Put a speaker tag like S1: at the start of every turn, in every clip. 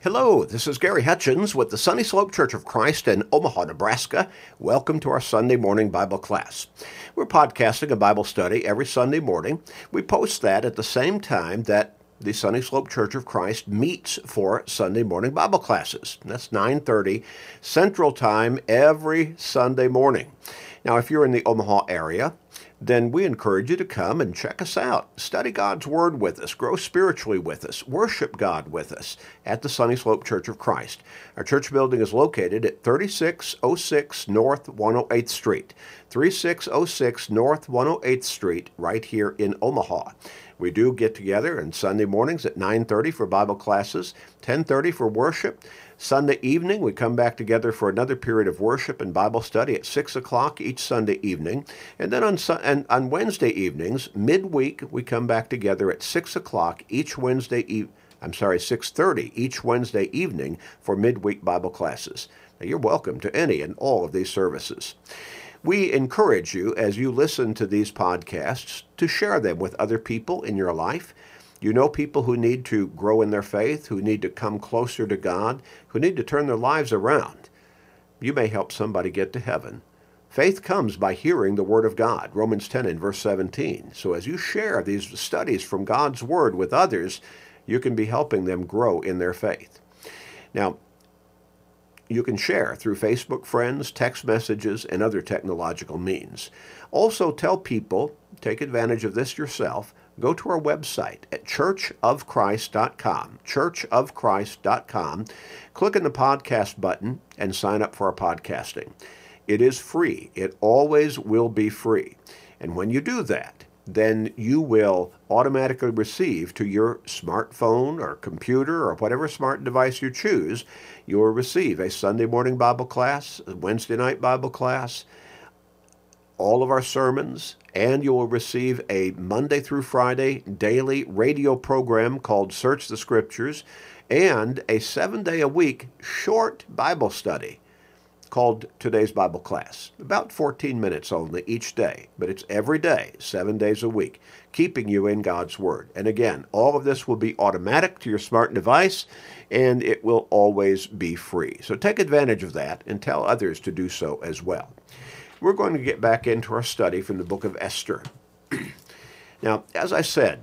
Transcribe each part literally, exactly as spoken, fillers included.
S1: Hello, this is Gary Hutchins with the Sunny Slope Church of Christ in Omaha, Nebraska. Welcome to our Sunday morning Bible class. We're podcasting a Bible study every Sunday morning. We post that at the same time that the Sunny Slope Church of Christ meets for Sunday morning Bible classes. That's nine thirty Central Time every Sunday morning. Now, if you're in the Omaha area, then we encourage you to come and check us out. Study God's Word with us, grow spiritually with us, worship God with us at the Sunny Slope Church of Christ. Our church building is located at thirty-six oh six North one oh eighth Street. thirty-six oh six North one oh eighth Street, right here in Omaha. We do get together on Sunday mornings at nine thirty for Bible classes, ten thirty for worship. Sunday evening, we come back together for another period of worship and Bible study at six o'clock each Sunday evening. And then on and on Wednesday evenings, midweek, we come back together at six o'clock each Wednesday e- I'm sorry, six thirty each Wednesday evening for midweek Bible classes. Now, you're welcome to any and all of these services. We encourage you, as you listen to these podcasts, to share them with other people in your life. You know people who need to grow in their faith, who need to come closer to God, who need to turn their lives around. You may help somebody get to heaven. Faith comes by hearing the Word of God, Romans ten and verse seventeen. So as you share these studies from God's Word with others, you can be helping them grow in their faith. Now, you can share through Facebook friends, text messages, and other technological means. Also tell people, take advantage of this yourself, go to our website at church of christ dot com, church of christ dot com. Click on the podcast button and sign up for our podcasting. It is free. It always will be free. And when you do that, then you will automatically receive to your smartphone or computer or whatever smart device you choose, you will receive a Sunday morning Bible class, a Wednesday night Bible class, all of our sermons, and you will receive a Monday through Friday daily radio program called Search the Scriptures, and a seven-day-a-week short Bible study called Today's Bible Class. About fourteen minutes only each day, but it's every day, seven days a week, keeping you in God's Word. And again, all of this will be automatic to your smart device, and it will always be free. So take advantage of that and tell others to do so as well. We're going to get back into our study from the book of Esther. Now, as I said,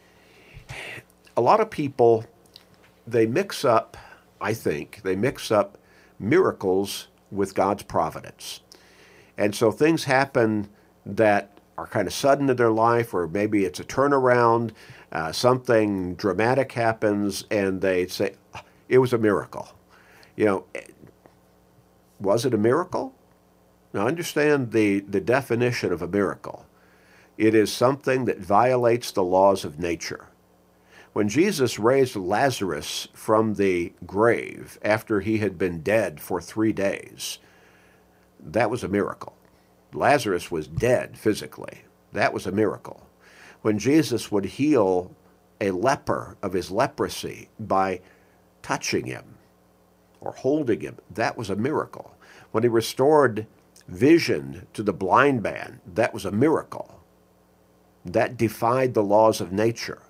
S1: a lot of people, they mix up, I think, they mix up miracles with God's providence. And so things happen that are kind of sudden in their life, or maybe it's a turnaround, uh, something dramatic happens, and they say, it was a miracle. You know, was it a miracle? Now, understand the, the definition of a miracle. It is something that violates the laws of nature. When Jesus raised Lazarus from the grave after he had been dead for three days, that was a miracle. Lazarus was dead physically. That was a miracle. When Jesus would heal a leper of his leprosy by touching him or holding him, that was a miracle. When he restored vision to the blind man, that was a miracle. That defied the laws of nature.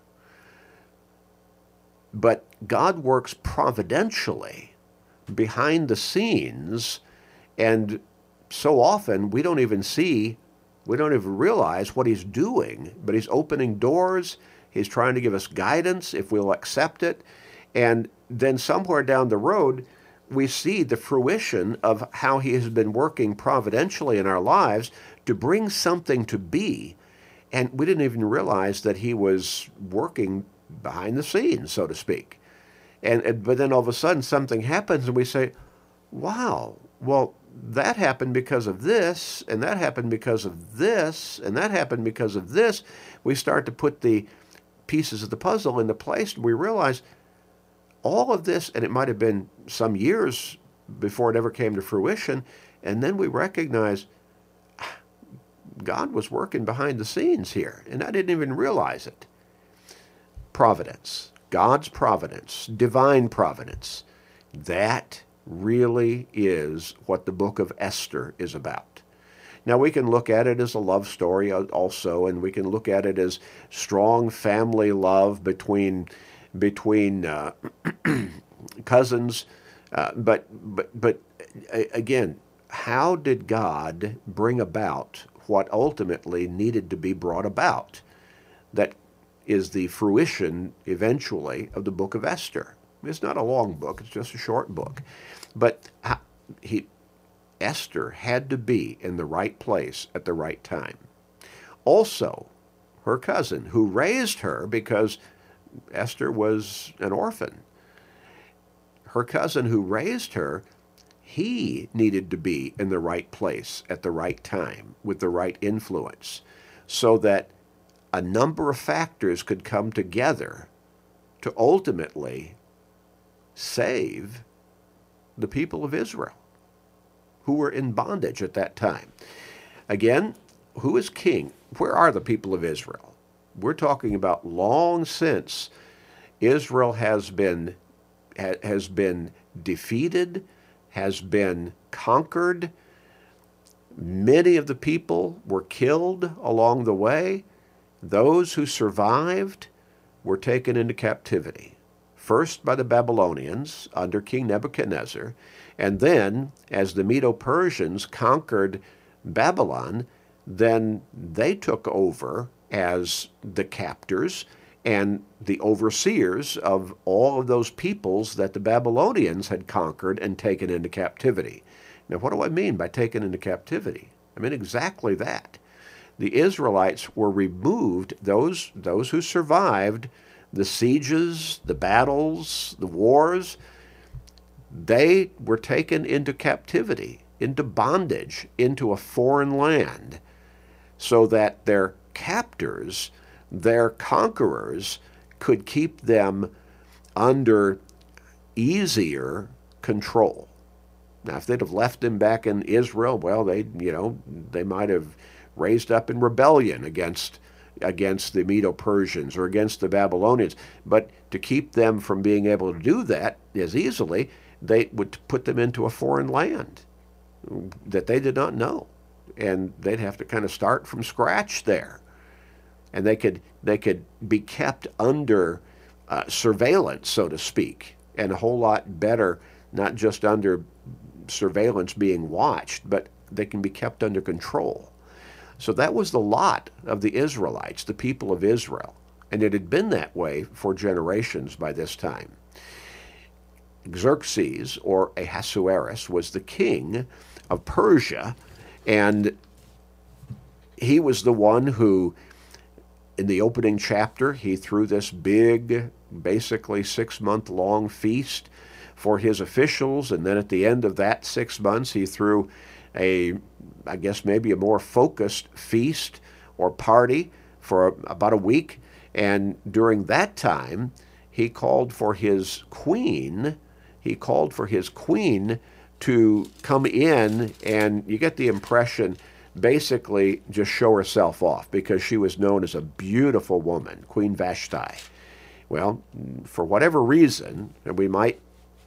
S1: But God works providentially behind the scenes, and so often we don't even see, we don't even realize what he's doing, but he's opening doors, he's trying to give us guidance if we'll accept it, and then somewhere down the road, we see the fruition of how he has been working providentially in our lives to bring something to be. And we didn't even realize that he was working behind the scenes, so to speak. And, and but then all of a sudden something happens and we say, wow, well, that happened because of this, and that happened because of this, and that happened because of this. We start to put the pieces of the puzzle into place, and we realize all of this, and it might have been some years before it ever came to fruition, and then we recognize God was working behind the scenes here, and I didn't even realize it. Providence, God's providence, divine providence, that really is what the book of Esther is about. Now, we can look at it as a love story also, and we can look at it as strong family love between between uh, cousins. Uh, but, but, but again, how did God bring about what ultimately needed to be brought about? That is the fruition, eventually, of the book of Esther. It's not a long book, it's just a short book. But he, Esther had to be in the right place at the right time. Also, her cousin, who raised her because Esther was an orphan, her cousin who raised her, he needed to be in the right place at the right time with the right influence so that a number of factors could come together to ultimately save the people of Israel who were in bondage at that time. Again, who is king? Where are the people of Israel? We're talking about long since Israel has been has been defeated, has been conquered. Many of the people were killed along the way. Those who survived were taken into captivity, first by the Babylonians under King Nebuchadnezzar, and then as the Medo-Persians conquered Babylon, then they took over as the captors and the overseers of all of those peoples that the Babylonians had conquered and taken into captivity. Now, what do I mean by taken into captivity? I mean exactly that. The Israelites were removed, those, those who survived the sieges, the battles, the wars, they were taken into captivity, into bondage, into a foreign land, so that their captors, their conquerors, could keep them under easier control. Now, if they'd have left them back in Israel, well, they, you know, they might have raised up in rebellion against against the Medo-Persians or against the Babylonians. But to keep them from being able to do that as easily, they would put them into a foreign land that they did not know. And they'd have to kind of start from scratch there. And they could they could be kept under uh, surveillance, so to speak, and a whole lot better, not just under surveillance being watched, but they can be kept under control. So that was the lot of the Israelites, the people of Israel. And it had been that way for generations by this time. Xerxes, or Ahasuerus, was the king of Persia, and he was the one who, in the opening chapter, he threw this big, basically six-month-long feast for his officials, and then at the end of that six months, he threw a, I guess maybe a more focused feast or party for about a week. And during that time, he called for his queen, he called for his queen to come in, and you get the impression, basically just show herself off, because she was known as a beautiful woman, Queen Vashti. Well, for whatever reason, and we might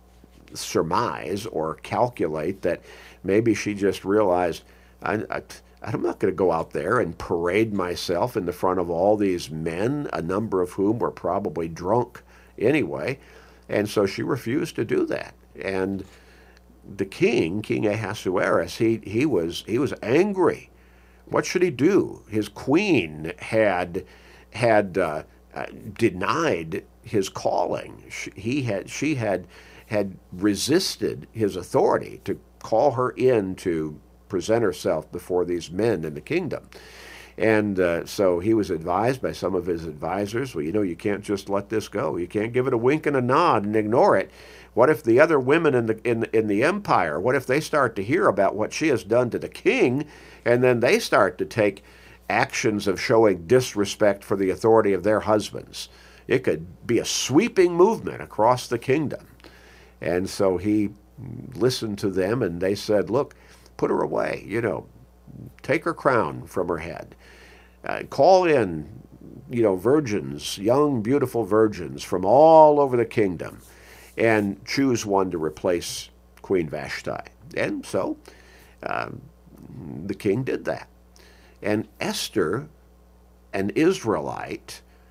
S1: surmise or calculate that maybe she just realized, I, I, I'm not going to go out there and parade myself in the front of all these men, a number of whom were probably drunk anyway, and so she refused to do that. And the king, King Ahasuerus, he, he, was, he was angry. What should he do? His queen had, had uh, uh, denied his calling. She, he had, she had, had resisted his authority to call her in to present herself before these men in the kingdom. And uh, so he was advised by some of his advisors, well, you know, you can't just let this go. You can't give it a wink and a nod and ignore it. What if the other women in the in, in the empire, what if they start to hear about what she has done to the king, and then they start to take actions of showing disrespect for the authority of their husbands? It could be a sweeping movement across the kingdom. And so he listened to them, and they said, look, put her away, you know, take her crown from her head. Uh, call in, you know, virgins, young, beautiful virgins from all over the kingdom, and choose one to replace Queen Vashti. And so uh, the king did that. And Esther, an Israelite,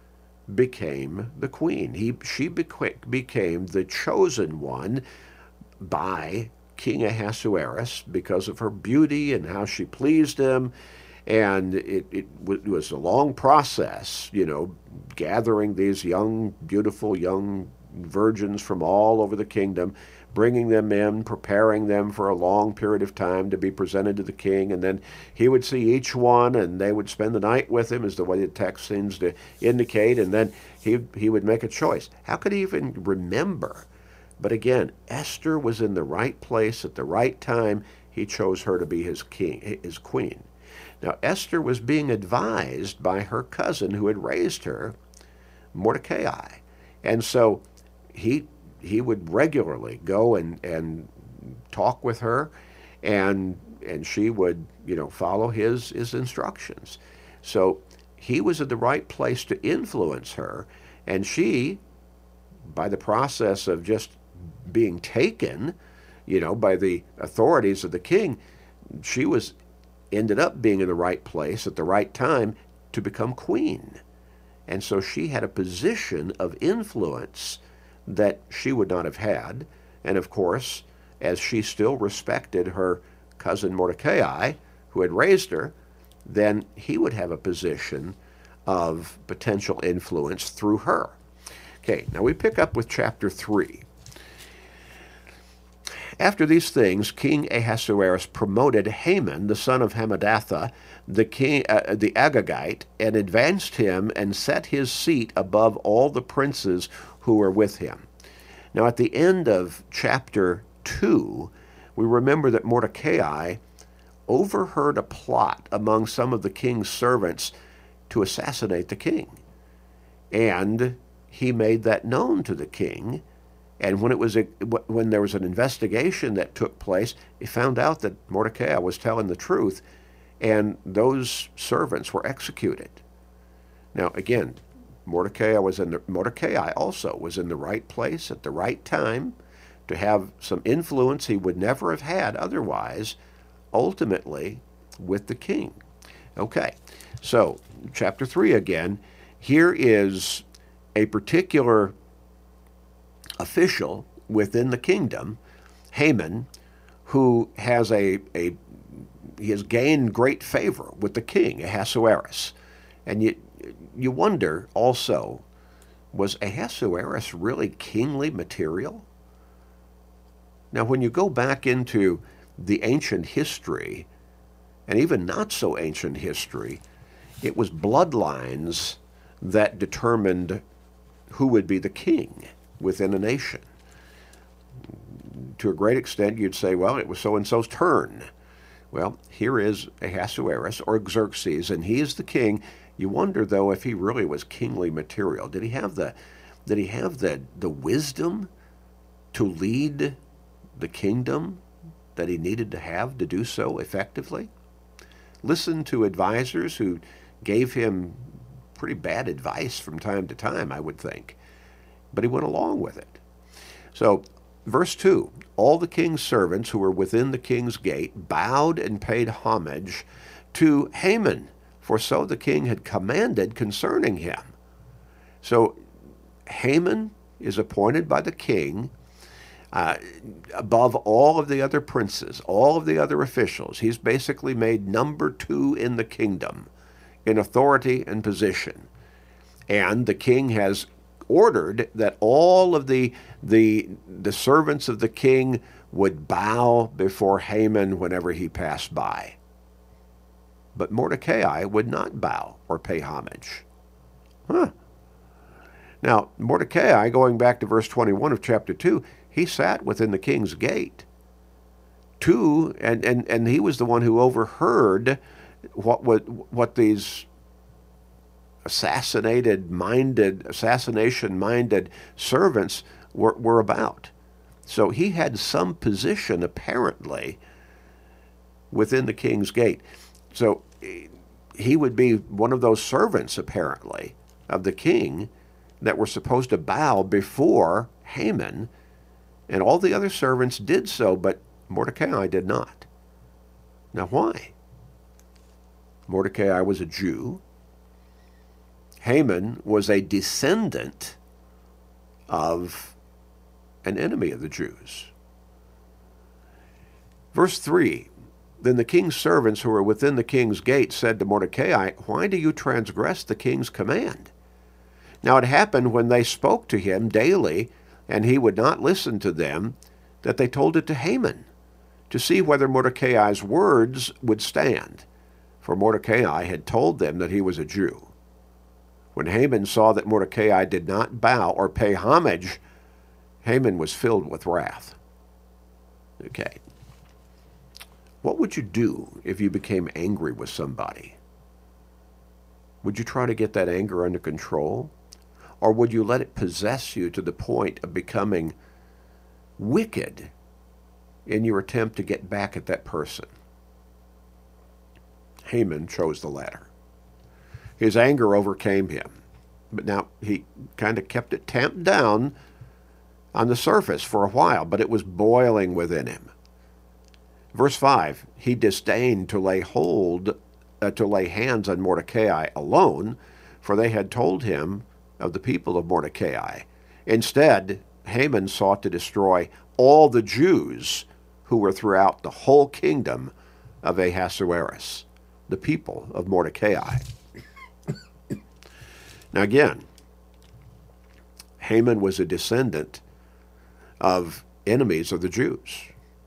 S1: became the queen. He, she beca- became the chosen one by King Ahasuerus because of her beauty and how she pleased him. And it, it, w- it was a long process, you know, gathering these young, beautiful young virgins from all over the kingdom, bringing them in, preparing them for a long period of time to be presented to the king. And then he would see each one, and they would spend the night with him, is the way the text seems to indicate. And then he, he would make a choice. How could he even remember? But again, Esther was in the right place at the right time. He chose her to be his king, his queen. Now, Esther was being advised by her cousin who had raised her, Mordecai. And so he he would regularly go and, and talk with her, and and she would, you know, follow his, his instructions. So he was in the right place to influence her, and she, by the process of just being taken, you know, by the authorities of the king, she was ended up being in the right place at the right time to become queen. And so she had a position of influence that she would not have had. And of course, as she still respected her cousin Mordecai, who had raised her, then he would have a position of potential influence through her. Okay, now we pick up with chapter three. After these things, King Ahasuerus promoted Haman, the son of Hammedatha, the king, uh, the Agagite, and advanced him and set his seat above all the princes who were with him. Now, at the end of chapter two, we remember that Mordecai overheard a plot among some of the king's servants to assassinate the king. And he made that known to the king. And when it was a, when there was an investigation that took place, he found out that Mordecai was telling the truth, and those servants were executed. Now, again, Mordecai was in the, Mordecai also was in the right place at the right time to have some influence he would never have had otherwise, ultimately with the king. Okay, so chapter three again. Here is a particular official within the kingdom, Haman, who has a, a he has gained great favor with the king, Ahasuerus. And you you wonder also, was Ahasuerus really kingly material? Now, when you go back into the ancient history, and even not so ancient history, it was bloodlines that determined who would be the king within a nation. To a great extent, you'd say, well, it was so-and-so's turn. Well, here is Ahasuerus, or Xerxes, and he is the king. You wonder, though, if he really was kingly material. Did he have the, did he have the, the wisdom to lead the kingdom that he needed to have to do so effectively? Listen to advisors who gave him pretty bad advice from time to time, I would think. But he went along with it. So, verse two, all the king's servants who were within the king's gate bowed and paid homage to Haman, for so the king had commanded concerning him. So, Haman is appointed by the king uh, above all of the other princes, all of the other officials. He's basically made number two in the kingdom in authority and position. And the king has ordered that all of the, the, the servants of the king would bow before Haman whenever he passed by. But Mordecai would not bow or pay homage. Huh. Now, Mordecai, going back to verse twenty-one of chapter two, he sat within the king's gate. Two, and, and, and he was the one who overheard what, what, what these assassinated minded assassination minded servants were, were about. So he had some position apparently within the king's gate. So he would be one of those servants apparently of the king that were supposed to bow before Haman, and all the other servants did so, but Mordecai did not. Now why? Mordecai was a Jew. Haman was a descendant of an enemy of the Jews. Verse three, then the king's servants who were within the king's gate said to Mordecai, why do you transgress the king's command? Now it happened when they spoke to him daily, and he would not listen to them, that they told it to Haman, to see whether Mordecai's words would stand. For Mordecai had told them that he was a Jew. When Haman saw that Mordecai did not bow or pay homage, Haman was filled with wrath. Okay. What would you do if you became angry with somebody? Would you try to get that anger under control? Or would you let it possess you to the point of becoming wicked in your attempt to get back at that person? Haman chose the latter. His anger overcame him. But now he kind of kept it tamped down on the surface for a while, but it was boiling within him. Verse five, he disdained to lay hold, uh, to lay hands on Mordecai alone, for they had told him of the people of Mordecai. Instead, Haman sought to destroy all the Jews who were throughout the whole kingdom of Ahasuerus, the people of Mordecai. Now again, Haman was a descendant of enemies of the Jews.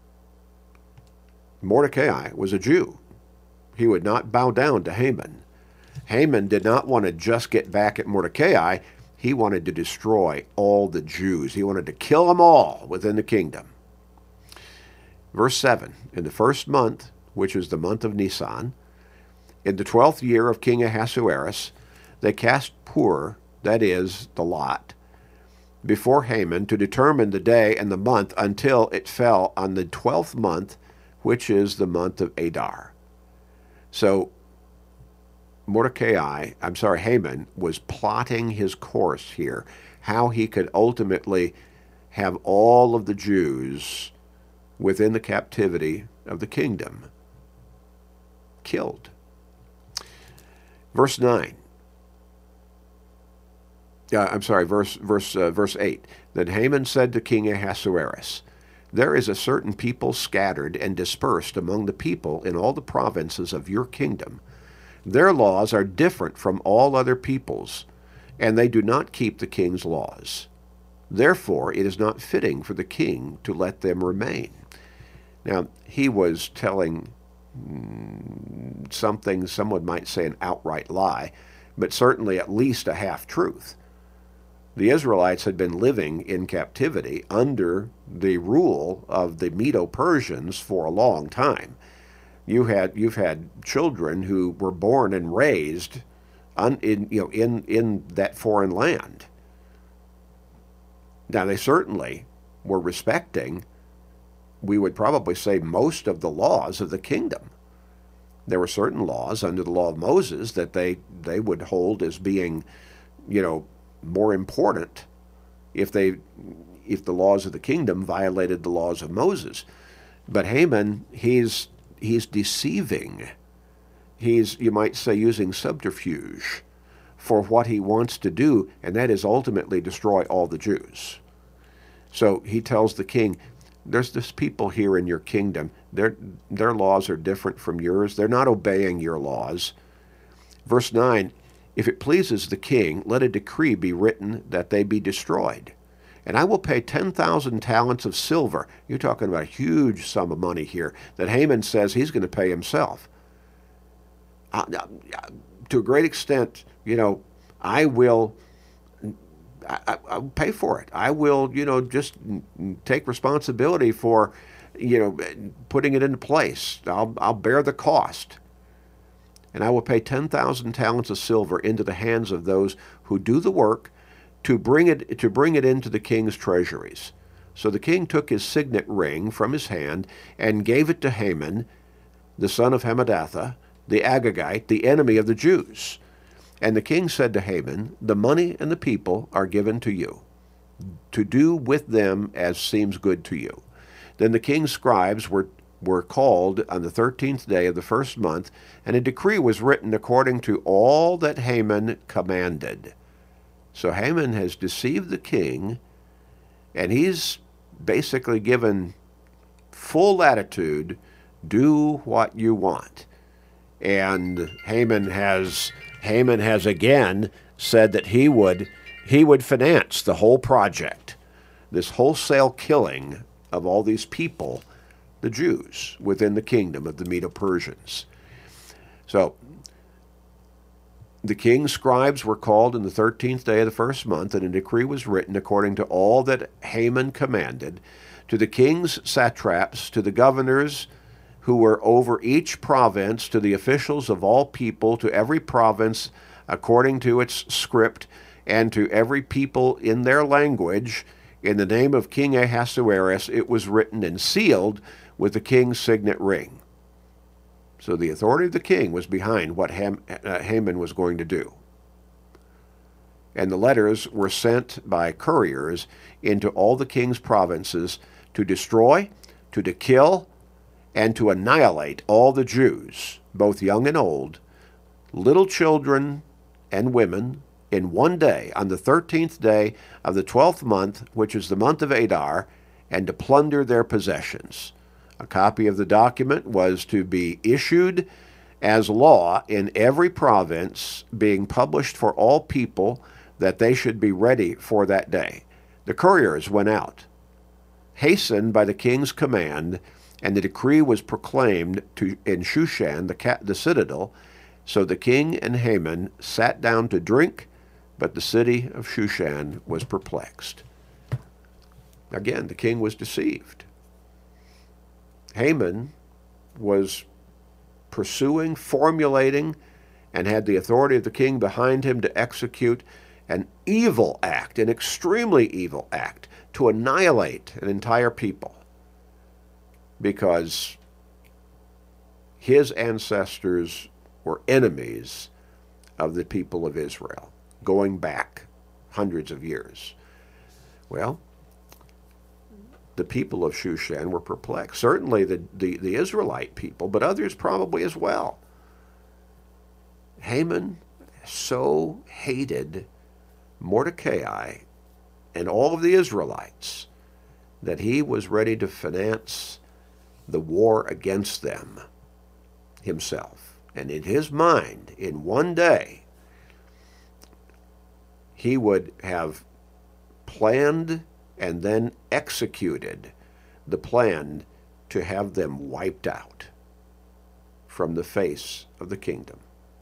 S1: Mordecai was a Jew. He would not bow down to Haman. Haman did not want to just get back at Mordecai. He wanted to destroy all the Jews. He wanted to kill them all within the kingdom. Verse seven, in the first month, which is the month of Nisan, in the twelfth year of King Ahasuerus, they cast Pur, that is, the lot, before Haman to determine the day and the month until it fell on the twelfth month, which is the month of Adar. So Mordecai, I'm sorry, Haman was plotting his course here, how he could ultimately have all of the Jews within the captivity of the kingdom killed. Verse nine. Uh, I'm sorry, verse verse uh, verse eight. Then Haman said to King Ahasuerus, there is a certain people scattered and dispersed among the people in all the provinces of your kingdom. Their laws are different from all other peoples, and they do not keep the king's laws. Therefore, it is not fitting for the king to let them remain. Now, he was telling mm, something, someone might say an outright lie, but certainly at least a half-truth. The Israelites had been living in captivity under the rule of the Medo-Persians for a long time. You had you've had children who were born and raised un, in you know in in that foreign land. Now they certainly were respecting, we would probably say, most of the laws of the kingdom. There were certain laws under the law of Moses that they they would hold as being, you know, more important if they if the laws of the kingdom violated the laws of Moses. But Haman, he's he's deceiving. He's, you might say, using subterfuge for what he wants to do, and that is ultimately destroy all the Jews. So he tells the king, there's this people here in your kingdom. Their, their laws are different from yours. They're not obeying your laws. Verse nine, if it pleases the king, let a decree be written that they be destroyed. And I will pay ten thousand talents of silver. You're talking about a huge sum of money here that Haman says he's going to pay himself. Uh, to a great extent, you know, I will I, I'll pay for it. I will, you know, just take responsibility for, you know, putting it into place. I'll, I'll bear the cost. And I will pay ten thousand talents of silver into the hands of those who do the work to bring it to bring it into the king's treasuries. So the king took his signet ring from his hand and gave it to Haman, the son of Hammedatha, the Agagite, the enemy of the Jews. And the king said to Haman, the money and the people are given to you, to do with them as seems good to you. Then the king's scribes were were called on the thirteenth day of the first month, and a decree was written according to all that Haman commanded. So Haman has deceived the king, and he's basically given full latitude, do what you want. And Haman has Haman has again said that he would he would finance the whole project, this wholesale killing of all these people, the Jews, within the kingdom of the Medo-Persians. So the king's scribes were called in the thirteenth day of the first month, and a decree was written according to all that Haman commanded, to the king's satraps, to the governors who were over each province, to the officials of all people, to every province according to its script, and to every people in their language. In the name of King Ahasuerus it was written and sealed with the king's signet ring. So the authority of the king was behind what Ham, uh, Haman was going to do. And the letters were sent by couriers into all the king's provinces to destroy, to, to kill, and to annihilate all the Jews, both young and old, little children and women, in one day, on the thirteenth day of the twelfth month, which is the month of Adar, and to plunder their possessions. A copy of the document was to be issued as law in every province, being published for all people, that they should be ready for that day. The couriers went out, hastened by the king's command, and the decree was proclaimed to, in Shushan, the, ca- the citadel. So the king and Haman sat down to drink, but the city of Shushan was perplexed. Again, the king was deceived. Haman was pursuing, formulating, and had the authority of the king behind him to execute an evil act, an extremely evil act, to annihilate an entire people, because his ancestors were enemies of the people of Israel, going back hundreds of years. Well, the people of Shushan were perplexed. Certainly the, the, the Israelite people, but others probably as well. Haman so hated Mordecai and all of the Israelites that he was ready to finance the war against them himself. And in his mind, in one day, he would have planned and then executed the plan to have them wiped out from the face of the kingdom.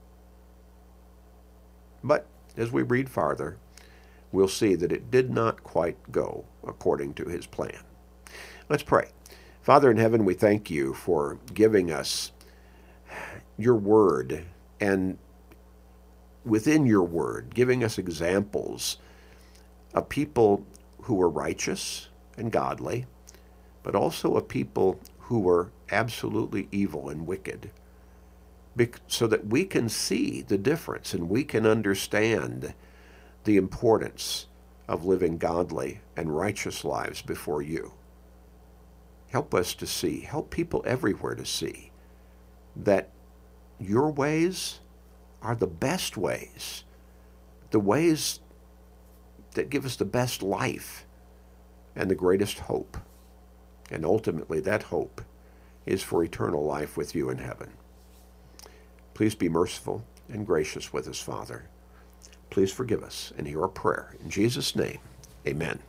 S1: But as we read farther, we'll see that it did not quite go according to his plan. Let's pray. Father in heaven, we thank you for giving us your word, and within your word, giving us examples of people who were righteous and godly, but also a people who were absolutely evil and wicked, so that we can see the difference and we can understand the importance of living godly and righteous lives before you. Help us to see, help people everywhere to see that your ways are the best ways, the ways that give us the best life and the greatest hope. And ultimately that hope is for eternal life with you in heaven. Please be merciful and gracious with us, Father. Please forgive us and hear our prayer. In Jesus' name, amen.